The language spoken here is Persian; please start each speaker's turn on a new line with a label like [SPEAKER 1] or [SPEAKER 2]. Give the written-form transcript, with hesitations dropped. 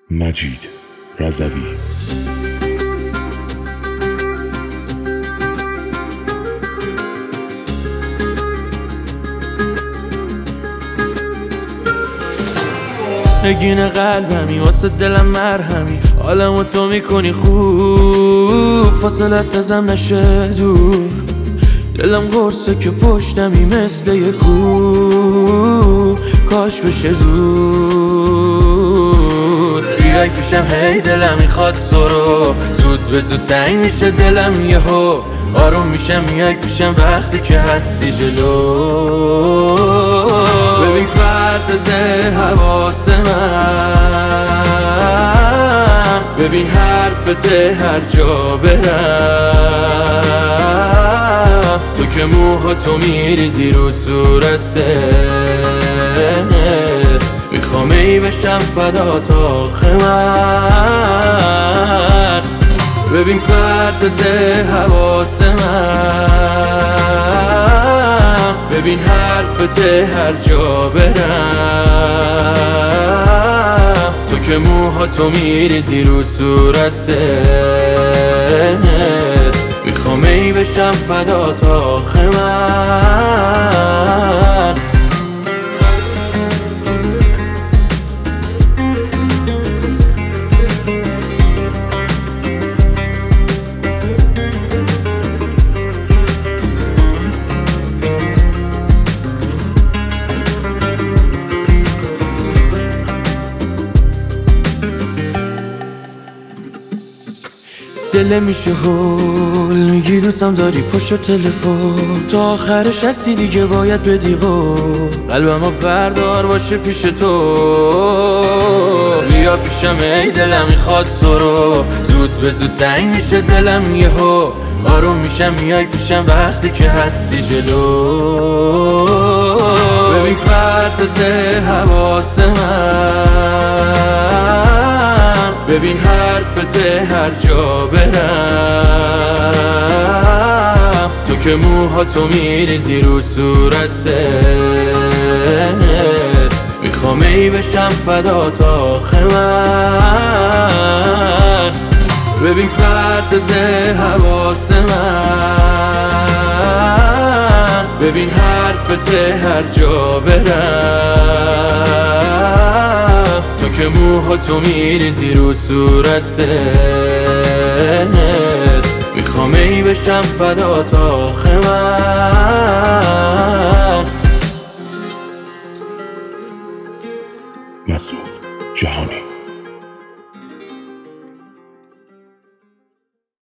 [SPEAKER 1] مجید رضوی.
[SPEAKER 2] نگین قلبمی واسه دلم مرهمی، حالمو تو میکنی خوب، فاصلت ازم نشه دور. دلم قرصه که پشتمی مثل یه کوه، کاش بشه زود. بیای پیشم هی دلم میخواد تو رو، زود به زود تنگ میشه دلم یهو، آروم میشم میای پیشم وقتی که هستی جلو. ببین پرتت حواس من، ببین حرفت هر جا برم، تو که موهاتو میریزی رو صورته، میخوام ای بشم فدات آخه من. ببین پرتت حواس من، ببین حرفت هر جا برم، تو که موهاتو میریزی رو صورته، میخوام ای بشم فدات آخه من. دل میشه هول، میگی دوستم داری پشت تلفن، تا آخرش هستی دیگه باید بدی قول، قلبمو بردار باشه پیش تو. بیا پیشم ای دلم میخواد تو رو، زود به زود تنگ میشه دلم یهو، آروم میشم میای پیشم وقتی که هستی جلو. ببین پرتت حواس من، ببین حرفت هر جا برم، تو که موهاتو میریزی رو صورته، میخوام ای بشم فدات آخه من. ببین پرتت حواس من، ببین حرفت هر جا برم، تو که موهاتو میریزی رو صورته، میخوام ای بشم فدات آخه من.